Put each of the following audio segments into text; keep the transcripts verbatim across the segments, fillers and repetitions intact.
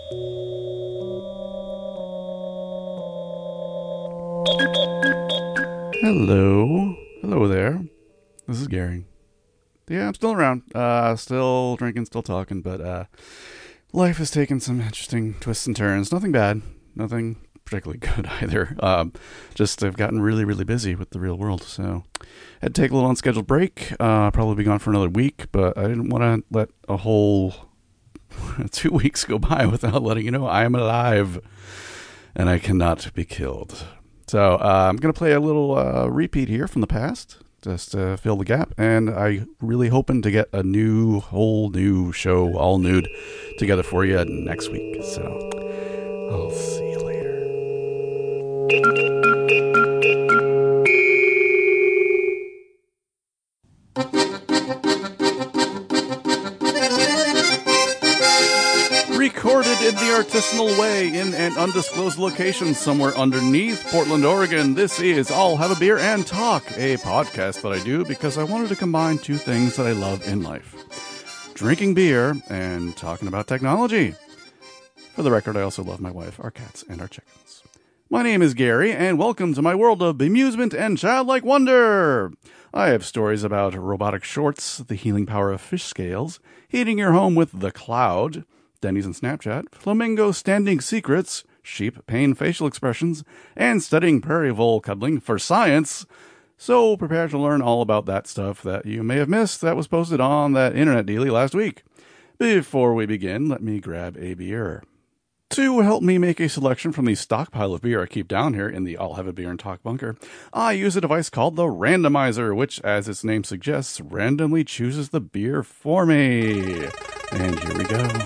Hello. Hello there. This is Gary. Yeah, I'm still around. Uh, still drinking, still talking, but uh, life has taken some interesting twists and turns. Nothing bad. Nothing particularly good either. Um, just I've gotten really, really busy with the real world, so had to take a little unscheduled break. Uh, probably be gone for another week, but I didn't want to let a whole two weeks go by without letting you know I am alive and I cannot be killed. So uh, I'm going to play a little uh, repeat here from the past, just to fill the gap. And I really hoping to get a new, whole new show, all nude, together for you next week. So I'll see you later. Recorded in the artisanal way in an undisclosed location somewhere underneath Portland, Oregon, this is I'll Have a Beer and Talk, a podcast that I do because I wanted to combine two things that I love in life. Drinking beer and talking about technology. For the record, I also love my wife, our cats, and our chickens. My name is Gary, and welcome to my world of bemusement and childlike wonder. I have stories about robotic shorts, the healing power of fish scales, heating your home with the cloud, Denny's and Snapchat, flamingo standing secrets, sheep pain facial expressions, and studying prairie vole cuddling for science. So prepare to learn all about that stuff that you may have missed that was posted on that internet dealie last week. Before we begin, let me grab a beer. To help me make a selection from the stockpile of beer I keep down here in the I'll Have a Beer and Talk bunker, I use a device called the Randomizer, which, as its name suggests, randomly chooses the beer for me. And here we go.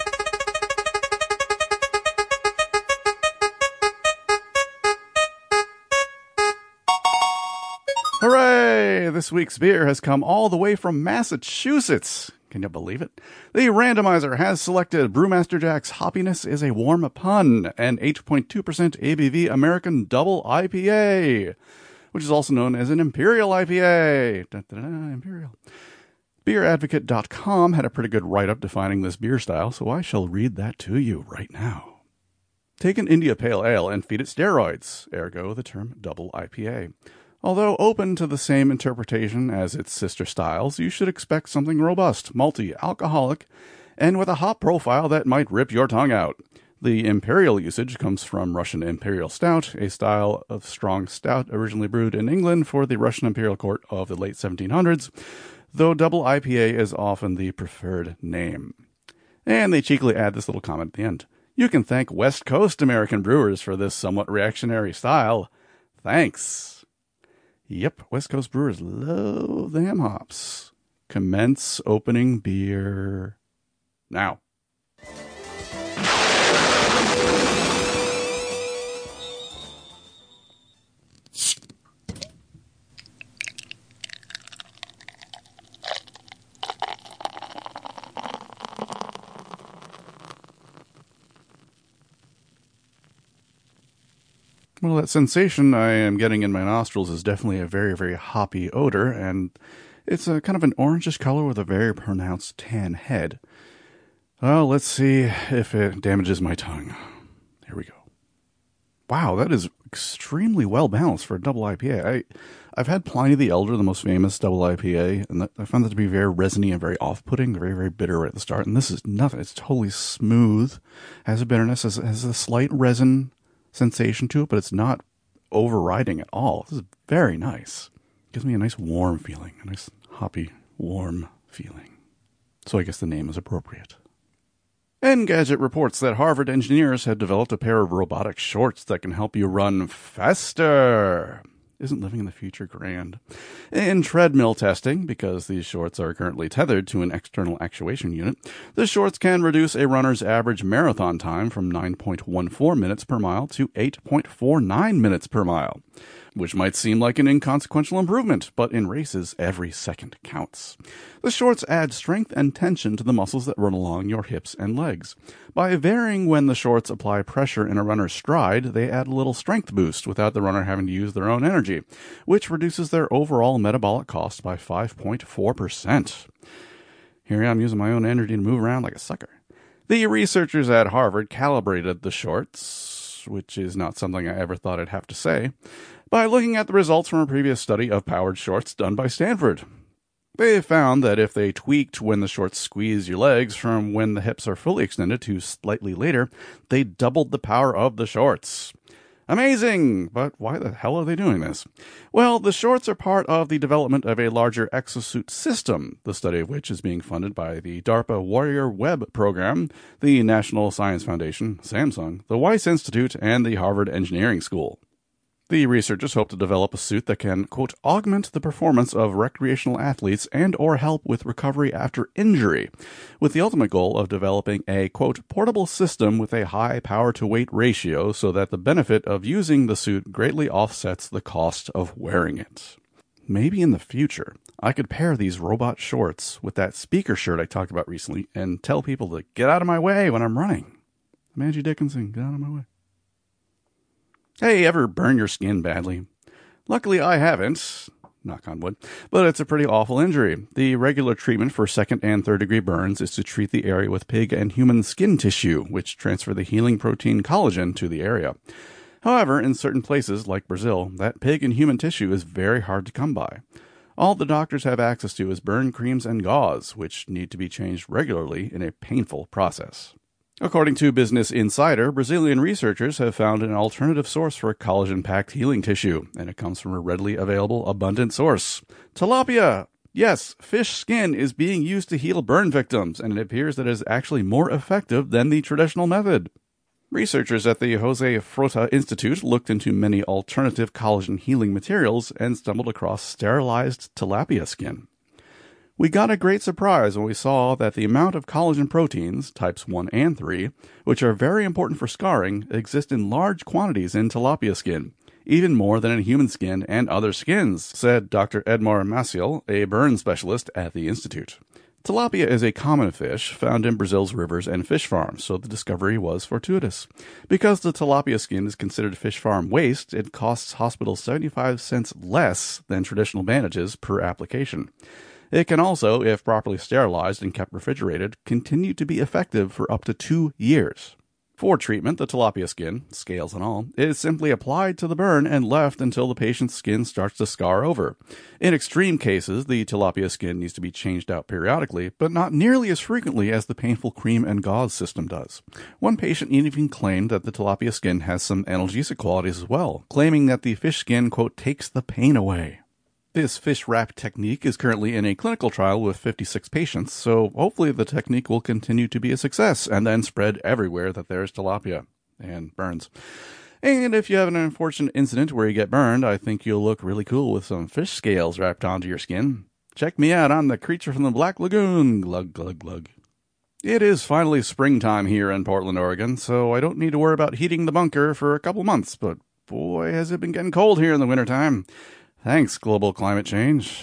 Hooray! This week's beer has come all the way from Massachusetts. Can you believe it? The Randomizer has selected Brewmaster Jack's Hoppiness is a Warm Pun, an eight point two percent A B V American Double I P A, which is also known as an Imperial I P A. Da, da, da, Imperial. beer advocate dot com had a pretty good write-up defining this beer style, so I shall read that to you right now. Take an India Pale Ale and feed it steroids, ergo the term Double I P A. Although open to the same interpretation as its sister styles, you should expect something robust, malty, alcoholic, and with a hop profile that might rip your tongue out. The imperial usage comes from Russian Imperial Stout, a style of strong stout originally brewed in England for the Russian Imperial Court of the late seventeen hundreds, though double I P A is often the preferred name. And they cheekily add this little comment at the end. You can thank West Coast American brewers for this somewhat reactionary style. Thanks. Yep, West Coast brewers love them hops. Commence opening beer now. Well, that sensation I am getting in my nostrils is definitely a very, very hoppy odor, and it's a kind of an orangish color with a very pronounced tan head. Well, let's see if it damages my tongue. Here we go. Wow, that is extremely well balanced for a double I P A. I, I've had Pliny the Elder, the most famous double I P A, and that, I found that to be very resiny and very off-putting, very, very bitter right at the start. And this is nothing. It's totally smooth, has a bitterness, has, has a slight resin sensation to it, but it's not overriding at all. This is very nice. Gives me a nice warm feeling, a nice hoppy, warm feeling. So I guess the name is appropriate. Engadget reports that Harvard engineers have developed a pair of robotic shorts that can help you run faster. Isn't living in the future grand? In treadmill testing, because these shorts are currently tethered to an external actuation unit, the shorts can reduce a runner's average marathon time from nine point one four minutes per mile to eight point four nine minutes per mile, which might seem like an inconsequential improvement, but in races, every second counts. The shorts add strength and tension to the muscles that run along your hips and legs. By varying when the shorts apply pressure in a runner's stride, they add a little strength boost without the runner having to use their own energy, which reduces their overall metabolic cost by five point four percent. Here I am using my own energy to move around like a sucker. The researchers at Harvard calibrated the shorts, which is not something I ever thought I'd have to say, by looking at the results from a previous study of powered shorts done by Stanford. They found that if they tweaked when the shorts squeeze your legs from when the hips are fully extended to slightly later, they doubled the power of the shorts. Amazing! But why the hell are they doing this? Well, the shorts are part of the development of a larger exosuit system, the study of which is being funded by the DARPA Warrior Web program, the National Science Foundation, Samsung, the Weiss Institute, and the Harvard Engineering School. The researchers hope to develop a suit that can, quote, augment the performance of recreational athletes and or help with recovery after injury, with the ultimate goal of developing a, quote, portable system with a high power-to-weight ratio so that the benefit of using the suit greatly offsets the cost of wearing it. Maybe in the future, I could pair these robot shorts with that speaker shirt I talked about recently and tell people to get out of my way when I'm running. I'm Angie Dickinson, get out of my way. Hey, ever burn your skin badly? Luckily, I haven't, knock on wood, but it's a pretty awful injury. The regular treatment for second and third degree burns is to treat the area with pig and human skin tissue, which transfer the healing protein collagen to the area. However, in certain places, like Brazil, that pig and human tissue is very hard to come by. All the doctors have access to is burn creams and gauze, which need to be changed regularly in a painful process. According to Business Insider, Brazilian researchers have found an alternative source for collagen-packed healing tissue, and it comes from a readily available, abundant source. Tilapia! Yes, fish skin is being used to heal burn victims, and it appears that it is actually more effective than the traditional method. Researchers at the Jose Frota Institute looked into many alternative collagen healing materials and stumbled across sterilized tilapia skin. We got a great surprise when we saw that the amount of collagen proteins, types one and three, which are very important for scarring, exist in large quantities in tilapia skin, even more than in human skin and other skins, said Doctor Edmar Maciel, a burn specialist at the Institute. Tilapia is a common fish found in Brazil's rivers and fish farms, so the discovery was fortuitous. Because the tilapia skin is considered fish farm waste, it costs hospitals seventy-five cents less than traditional bandages per application. It can also, if properly sterilized and kept refrigerated, continue to be effective for up to two years. For treatment, the tilapia skin, scales and all, is simply applied to the burn and left until the patient's skin starts to scar over. In extreme cases, the tilapia skin needs to be changed out periodically, but not nearly as frequently as the painful cream and gauze system does. One patient even claimed that the tilapia skin has some analgesic qualities as well, claiming that the fish skin, quote, takes the pain away. This fish wrap technique is currently in a clinical trial with fifty-six patients, so hopefully the technique will continue to be a success and then spread everywhere that there's tilapia and burns. And if you have an unfortunate incident where you get burned, I think you'll look really cool with some fish scales wrapped onto your skin. Check me out on the Creature from the Black Lagoon. Glug, glug, glug. It is finally springtime here in Portland, Oregon, so I don't need to worry about heating the bunker for a couple months, but boy, has it been getting cold here in the wintertime. Thanks, global climate change.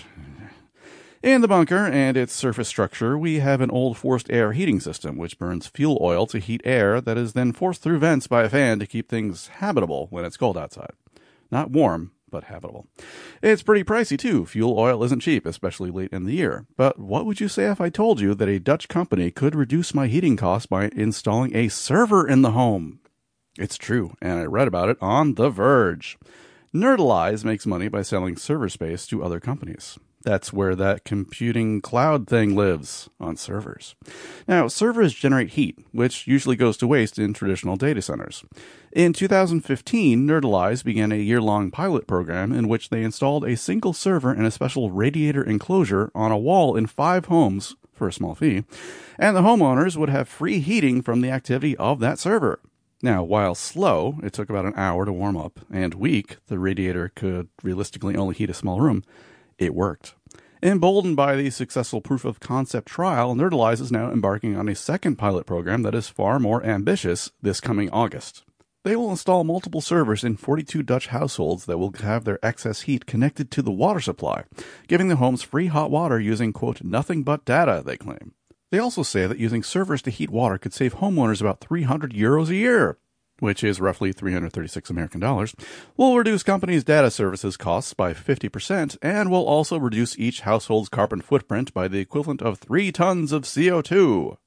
In the bunker and its surface structure, we have an old forced air heating system, which burns fuel oil to heat air that is then forced through vents by a fan to keep things habitable when it's cold outside. Not warm, but habitable. It's pretty pricey, too. Fuel oil isn't cheap, especially late in the year. But what would you say if I told you that a Dutch company could reduce my heating costs by installing a server in the home? It's true, and I read about it on The Verge. Nerdalize makes money by selling server space to other companies. That's where that computing cloud thing lives, on servers. Now, servers generate heat, which usually goes to waste in traditional data centers. In two thousand fifteen, Nerdalize began a year-long pilot program in which they installed a single server and a special radiator enclosure on a wall in five homes for a small fee, and the homeowners would have free heating from the activity of that server. Now, while slow, it took about an hour to warm up, and weak, the radiator could realistically only heat a small room, it worked. Emboldened by the successful proof-of-concept trial, Nerdalize is now embarking on a second pilot program that is far more ambitious this coming August. They will install multiple servers in forty-two Dutch households that will have their excess heat connected to the water supply, giving the homes free hot water using, quote, nothing but data, they claim. They also say that using servers to heat water could save homeowners about three hundred euros a year, which is roughly three hundred thirty-six American dollars, will reduce companies' data services costs by fifty percent and will also reduce each household's carbon footprint by the equivalent of three tons of C O two.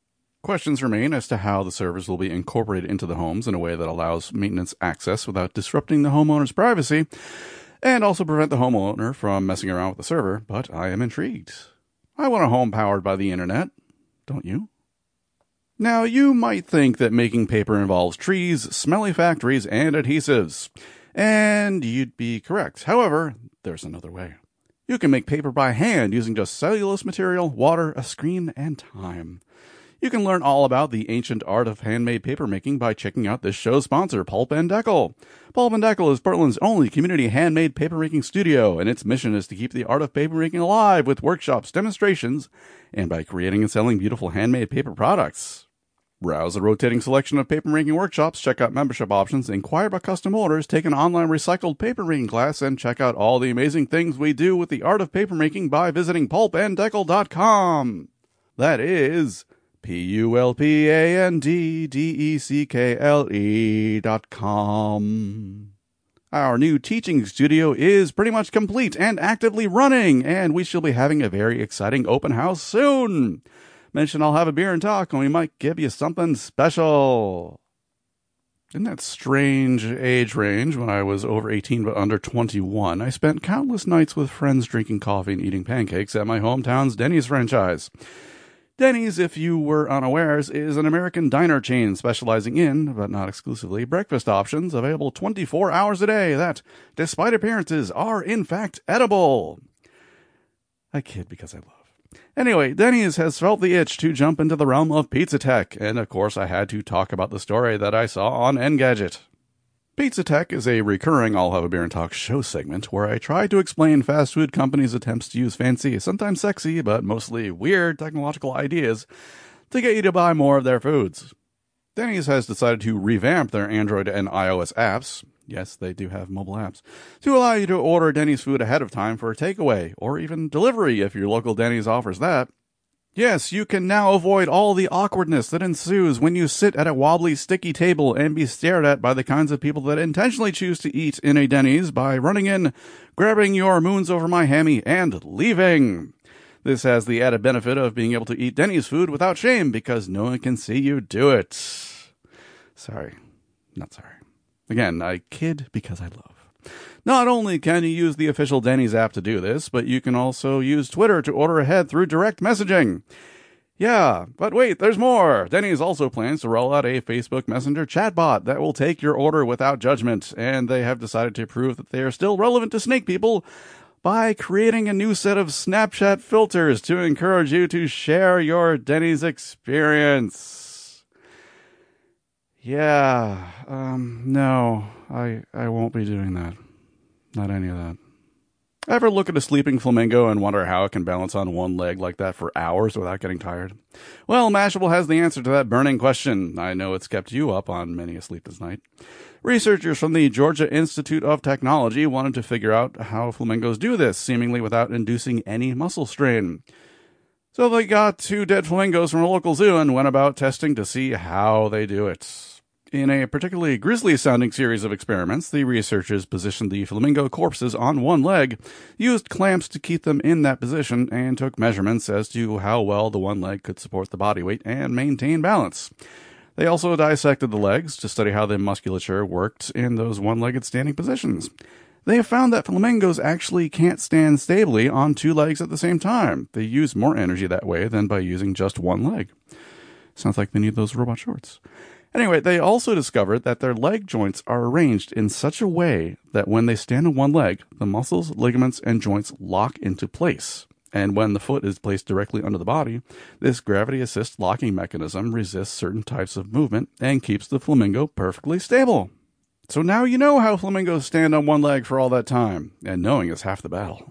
questions remain as to how the servers will be incorporated into the homes in a way that allows maintenance access without disrupting the homeowner's privacy, and also prevent the homeowner from messing around with the server, but I am intrigued. I want a home powered by the internet, don't you? Now, you might think that making paper involves trees, smelly factories, and adhesives. And you'd be correct. However, there's another way. You can make paper by hand using just cellulose material, water, a screen, and time. You can learn all about the ancient art of handmade papermaking by checking out this show's sponsor, Pulp and Deckel. Pulp and Deckel is Portland's only community handmade papermaking studio, and its mission is to keep the art of papermaking alive with workshops, demonstrations, and by creating and selling beautiful handmade paper products. Browse a rotating selection of papermaking workshops, check out membership options, inquire about custom orders, take an online recycled papermaking class, and check out all the amazing things we do with the art of papermaking by visiting pulp and deckel dot com. That is P U L P A N D D E C K L E dot com. Our new teaching studio is pretty much complete and actively running, and we shall be having a very exciting open house soon. Mention I'll have a beer and talk, and we might give you something special. In that strange age range, when I was over eighteen but under twenty-one, I spent countless nights with friends drinking coffee and eating pancakes at my hometown's Denny's franchise. Denny's, if you were unawares, is an American diner chain specializing in, but not exclusively, breakfast options available twenty-four hours a day that, despite appearances, are in fact edible. I kid because I love. Anyway, Denny's has felt the itch to jump into the realm of pizza tech, and of course I had to talk about the story that I saw on Engadget. Pizza Tech is a recurring I'll Have a Beer and Talk show segment where I try to explain fast food companies' attempts to use fancy, sometimes sexy, but mostly weird technological ideas to get you to buy more of their foods. Denny's has decided to revamp their Android and iOS apps, yes, they do have mobile apps, to allow you to order Denny's food ahead of time for takeaway, or even delivery if your local Denny's offers that. Yes, you can now avoid all the awkwardness that ensues when you sit at a wobbly, sticky table and be stared at by the kinds of people that intentionally choose to eat in a Denny's by running in, grabbing your moons over my hammy, and leaving. This has the added benefit of being able to eat Denny's food without shame because no one can see you do it. Sorry. Not sorry. Again, I kid because I love. Not only can you use the official Denny's app to do this, but you can also use Twitter to order ahead through direct messaging. Yeah, but wait, there's more. Denny's also plans to roll out a Facebook Messenger chatbot that will take your order without judgment, and they have decided to prove that they are still relevant to snake people by creating a new set of Snapchat filters to encourage you to share your Denny's experience. Yeah, um, no, I I won't be doing that. Not any of that. Ever look at a sleeping flamingo and wonder how it can balance on one leg like that for hours without getting tired? Well, Mashable has the answer to that burning question. I know it's kept you up on many a sleepless night. Researchers from the Georgia Institute of Technology wanted to figure out how flamingos do this, seemingly without inducing any muscle strain. So they got two dead flamingos from a local zoo and went about testing to see how they do it. In a particularly grisly-sounding series of experiments, the researchers positioned the flamingo corpses on one leg, used clamps to keep them in that position, and took measurements as to how well the one leg could support the body weight and maintain balance. They also dissected the legs to study how the musculature worked in those one-legged standing positions. They have found that flamingos actually can't stand stably on two legs at the same time. They use more energy that way than by using just one leg. Sounds like they need those robot shorts. Anyway, they also discovered that their leg joints are arranged in such a way that when they stand on one leg, the muscles, ligaments, and joints lock into place. And when the foot is placed directly under the body, this gravity-assist locking mechanism resists certain types of movement and keeps the flamingo perfectly stable. So now you know how flamingos stand on one leg for all that time, and knowing is half the battle.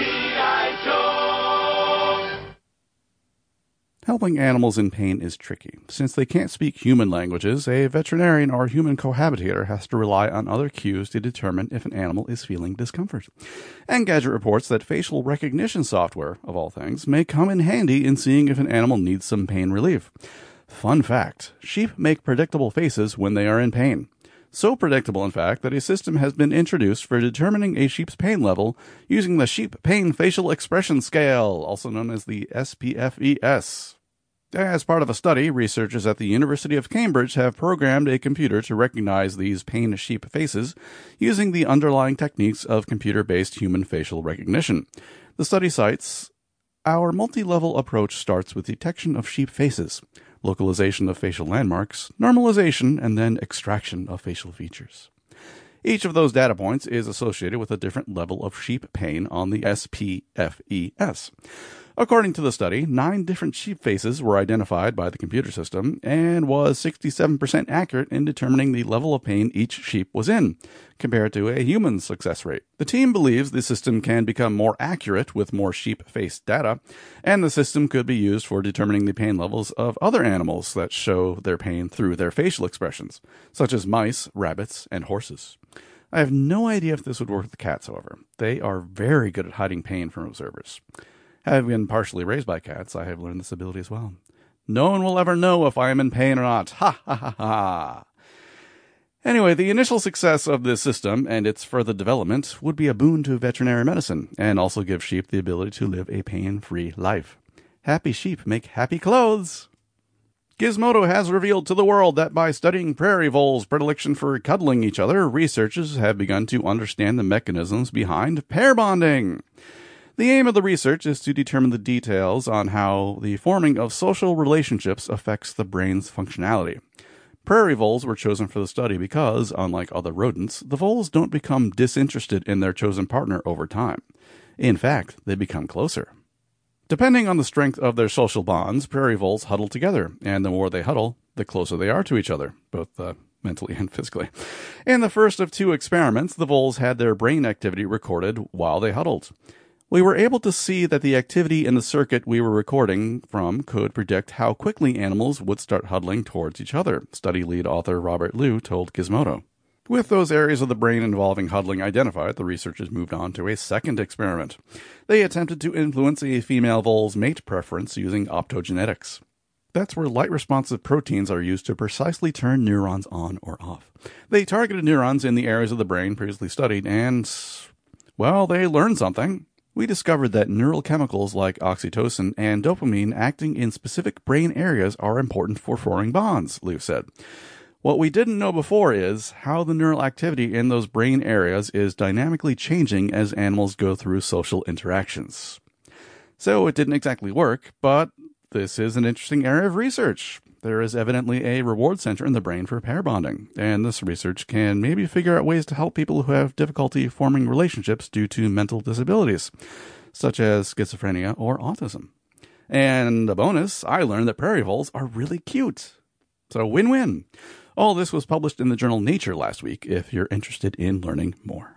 Helping animals in pain is tricky. Since they can't speak human languages, a veterinarian or human cohabitator has to rely on other cues to determine if an animal is feeling discomfort. Engadget reports that facial recognition software, of all things, may come in handy in seeing if an animal needs some pain relief. Fun fact, sheep make predictable faces when they are in pain. So predictable, in fact, that a system has been introduced for determining a sheep's pain level using the Sheep Pain Facial Expression Scale, also known as the S P F E S. As part of a study, researchers at the University of Cambridge have programmed a computer to recognize these pain sheep faces using the underlying techniques of computer-based human facial recognition. The study cites, "Our multi-level approach starts with detection of sheep faces, localization of facial landmarks, normalization, and then extraction of facial features. Each of those data points is associated with a different level of sheep pain on the S P F E S. According to the study, nine different sheep faces were identified by the computer system and was sixty-seven percent accurate in determining the level of pain each sheep was in, compared to a human success rate. The team believes the system can become more accurate with more sheep face data, and the system could be used for determining the pain levels of other animals that show their pain through their facial expressions, such as mice, rabbits, and horses. I have no idea if this would work with cats, however. They are very good at hiding pain from observers. Having been partially raised by cats, I have learned this ability as well. No one will ever know if I am in pain or not. Ha ha ha ha. Anyway, the initial success of this system and its further development would be a boon to veterinary medicine and also give sheep the ability to live a pain-free life. Happy sheep make happy clothes. Gizmodo has revealed to the world that by studying prairie voles' predilection for cuddling each other, researchers have begun to understand the mechanisms behind pair bonding. The aim of the research is to determine the details on how the forming of social relationships affects the brain's functionality. Prairie voles were chosen for the study because, unlike other rodents, the voles don't become disinterested in their chosen partner over time. In fact, they become closer. Depending on the strength of their social bonds, prairie voles huddle together, and the more they huddle, the closer they are to each other, both uh, mentally and physically. In the first of two experiments, the voles had their brain activity recorded while they huddled. We were able to see that the activity in the circuit we were recording from could predict how quickly animals would start huddling towards each other, study lead author Robert Liu told Gizmodo. With those areas of the brain involving huddling identified, the researchers moved on to a second experiment. They attempted to influence a female vole's mate preference using optogenetics. That's where light-responsive proteins are used to precisely turn neurons on or off. They targeted neurons in the areas of the brain previously studied, and, well, they learned something. We discovered that neural chemicals like oxytocin and dopamine acting in specific brain areas are important for forming bonds, Liu said. What we didn't know before is how the neural activity in those brain areas is dynamically changing as animals go through social interactions. So it didn't exactly work, but this is an interesting area of research. There is evidently a reward center in the brain for pair bonding, and this research can maybe figure out ways to help people who have difficulty forming relationships due to mental disabilities, such as schizophrenia or autism. And a bonus, I learned that prairie voles are really cute. So win-win. All this was published in the journal Nature last week, if you're interested in learning more.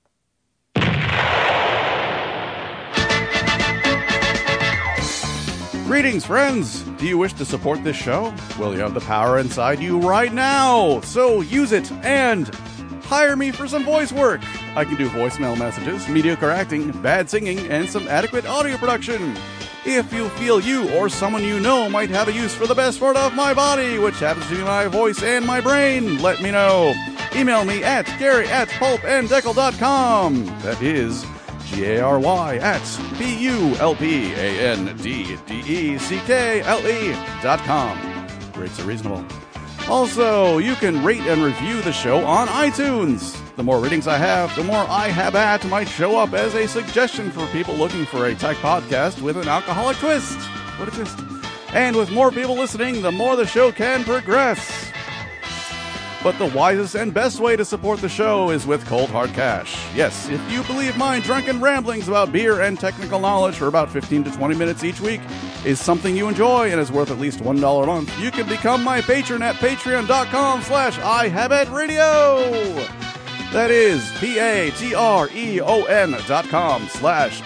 Greetings, friends! Do you wish to support this show? Well, you have the power inside you right now, so use it and hire me for some voice work. I can do voicemail messages, mediocre acting, bad singing, and some adequate audio production. If you feel you or someone you know might have a use for the best part of my body, which happens to be my voice and my brain, let me know. Email me at Gary at pulpanddeckle dot com. That is G A R Y at B U L P A N D D E C K L E dot com. Rates are reasonable. Also, you can rate and review the show on iTunes. The more ratings I have, the more I have at might show up as a suggestion for people looking for a tech podcast with an alcoholic twist. What a twist. And with more people listening, the more the show can progress. But the wisest and best way to support the show is with cold hard cash. Yes, if you believe my drunken ramblings about beer and technical knowledge for about fifteen to twenty minutes each week is something you enjoy and is worth at least one dollar a month, you can become my patron at patreon.com slash ihabetradio. That is P-A-T-R-E-O-N dot com slash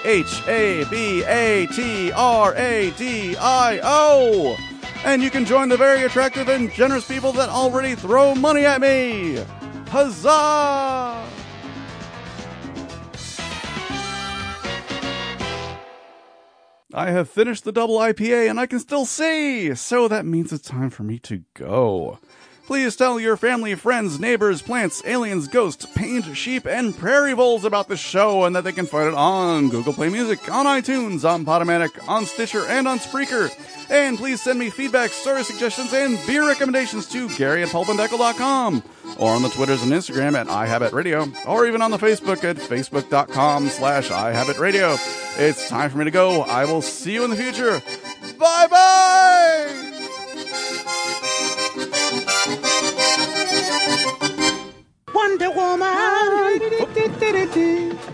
I-H-A-B-A-T-R-A-D-I-O. And you can join the very attractive and generous people that already throw money at me. Huzzah! I have finished the double I P A and I can still see, so that means it's time for me to go. Please tell your family, friends, neighbors, plants, aliens, ghosts, pained sheep, and prairie voles about the show and that they can find it on Google Play Music, on iTunes, on Podomatic, on Stitcher, and on Spreaker. And please send me feedback, story suggestions, and beer recommendations to Gary at pulp and deckle dot com, or on the Twitters and Instagram at iHabitRadio, or even on the Facebook at facebook.com slash iHabitRadio. It's time for me to go. I will see you in the future. Bye-bye!